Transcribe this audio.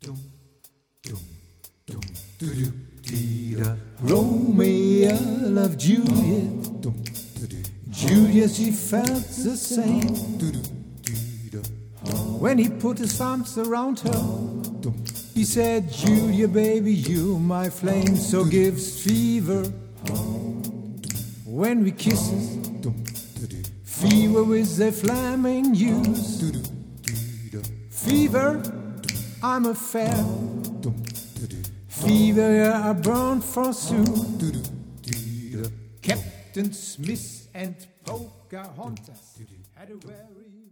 Romeo loved Juliet. Juliet, she felt the same. When he put his arms around her, he said, Julia, baby, you're my flame. So gives fever when we kisses. Fever with the flaming use. Fever, I'm a fair. Fever, I burn forsooth. Captain Smith and Pocahontas had a very